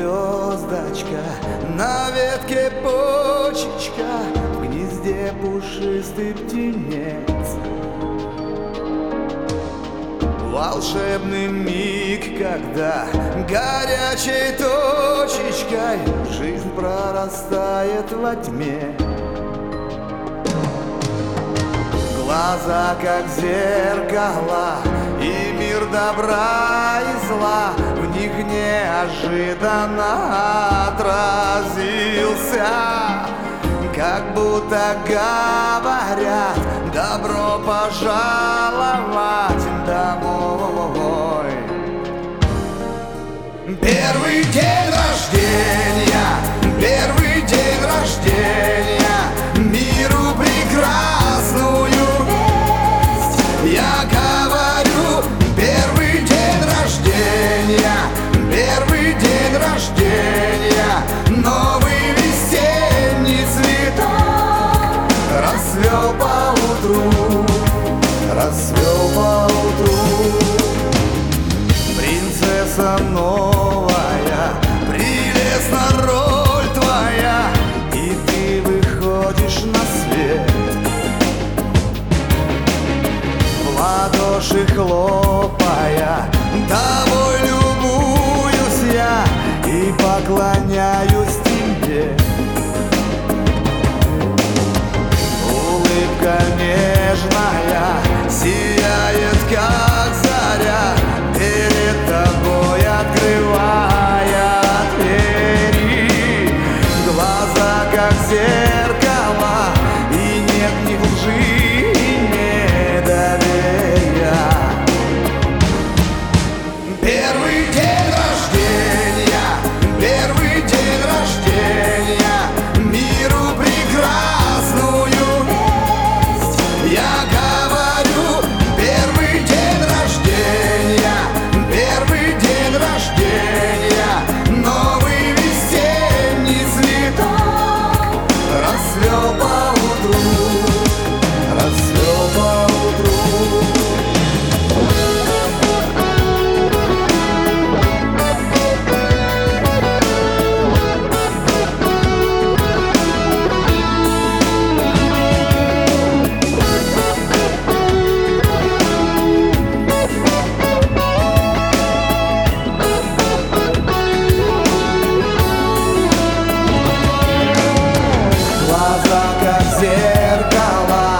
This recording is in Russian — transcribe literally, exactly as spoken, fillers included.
звездочка, на ветке почечка, в гнезде пушистый птенец. Волшебный миг, когда горячей точечкой жизнь прорастает во тьме. Глаза как зеркала, и мир добра и зла в них неожиданно отразился. Как будто говорят: добро пожаловать домой. Первый день рождения, первый день рождения, миру прекрасную весть я говорю. Первый день рождения, первый день рождения, новый весенний цветок расцвел поутру, расцвел поутру. Принцесса новая, прелестна роль твоя, и ты выходишь на свет. В ладоши хлопая, тобой любуюсь я и поклоняюсь тебе. Улыбка нежная сияет, как заря, перед тобой открывая двери. Глаза как зеркало, и нет ни лжи, ни недоверия. Первый день рождения, первый день рождения, миру прекрасную весть я говорю. Первый день рождения, первый день рождения, новый весенний цветок расцвел поутру, расцвел поутру. Глаза как зеркало,